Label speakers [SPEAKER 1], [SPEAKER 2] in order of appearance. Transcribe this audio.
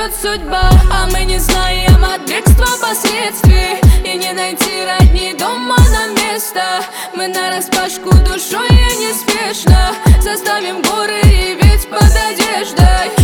[SPEAKER 1] ведет судьба. А мы не знаем от бегства последствий, и не найти родни дома нам места. Мы нараспашку душой и неспешно заставим горы реветь под одеждой.